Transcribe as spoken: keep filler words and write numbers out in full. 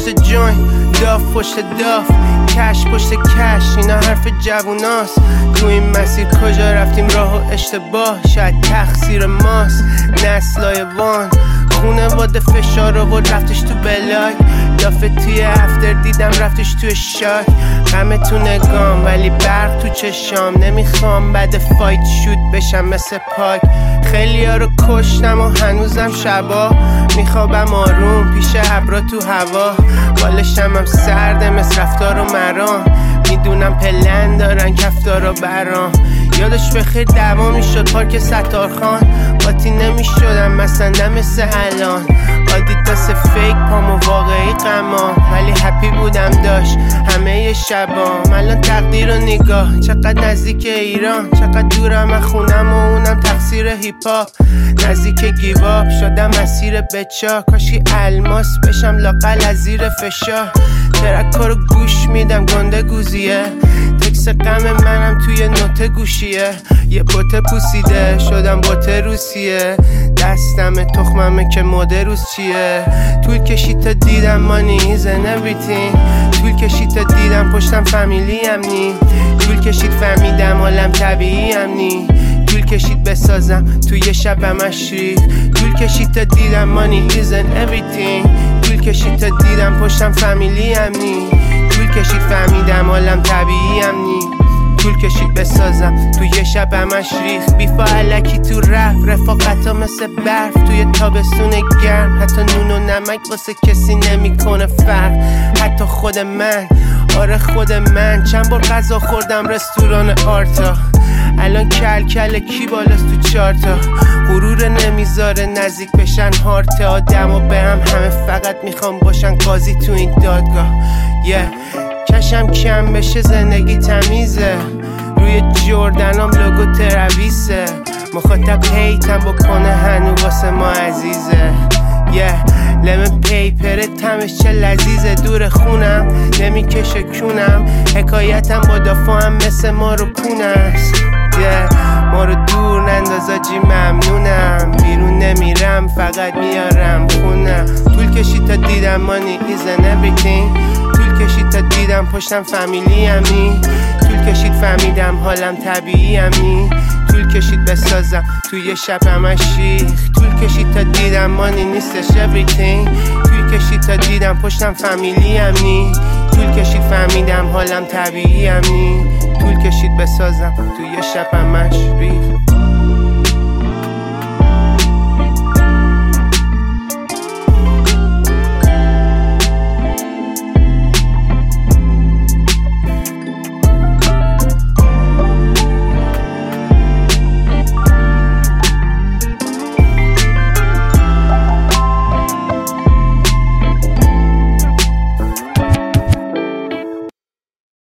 پشت جوین، داف پشت داف، کش پشت کش، اینا حرف جووناست. تو این مسیر کجا رفتیم راه و اشتباه، شاید تقصیر ماست. نسلای وان خونواده فشار آورد رفتش تو بلاک، دافه توی افتر دیدم رفتش توی شاک. غم تو نگام ولی برق تو چشام، نمیخوام بعد فایت شوت بشم مثل پاک. خیلی ها رو کشتم و هنوزم شبا میخوابم آروم پیش ابرا تو هوا. بالشم هم سرده مثل رفتار و مرام، میدونم پلن دارن کفتارا برام. یادش بخیر دعوا میشد پارک ستارخان، قاطی نمیشدم مثلا نه مثل الان. آدیداس فیک پام و واقعی غمام، ولی هپی بودم داشت همه شبام. الان تقدیر و نگاه چقدر نزدیک ایران، چقدر دورم از خونم و اونم تقصیر هیپ هاپ. نزدیک گیواب شدم مسیر بچا، کاشی الماس بشم لاقل از زیر فشار. ترکا رو گوش میدم گنده گوزیه، تکس غم منم توی نوت گوشیه. یه بوته پوسیده شدم بوته روسیه، دستم تخممه که مده روز چیه. طول کشید تا دیدم money is and everything، طول کشید تا دیدم پشتم فامیلی هم نی، طول کشید فهمیدم حالم طبیعی هم نی، طول کشید بسازم توی شبم اشریخ، طول کشید تا دیدم money is and everything، طول کشید تا دیدم پشتم فامیلی هم نی، طول کشید فهمیدم حالم طبیعی هم نی، طول کشید بسازم توی شبم اشریخ. بیفا علکی تو رفت رفاقتا مثل برف توی تابستون گرم، حتی نون و نمک واسه کسی نمیکنه فرق، حتی خود من. آره خود من چند بار غذا خوردم رستوران آرتا، الان کل کل کی بالاست تو چارتا. غرور نمیذاره نزدیک بشن هارت آدم و به هم، همه فقط میخوام باشن قاضی تو این دادگاه. yeah. کشم کم بشه زندگی تمیزه، روی جردنام لوگو ترویسه، مخاطب هیتم بکنه هنو واسه ما عزیزه. yeah. لمن پیپر تمش چه لذیذه، دور خونم نمیکشه کونم، حکایتم با دافعم مثل ما رو کونست. yeah. ما رو دور نندازاجی ممنونم، بیرون نمیرم فقط میارم خونم. طول کشید تا دیدم money is and everything، طول کشید تا دیدم پشتم فامیلی هم نی، طول کشید فهمیدم حالم طبیعی هم نی، طول کشید بسازم توی شبم اشریخ، طول کشید تا دیدم مانی نیستش everything، طول کشید تا دیدم پشتم فامیلی هم نی، طول کشید فهمیدم حالم طبیعی هم نی، طول کشید بسازم توی شبم اشریخ.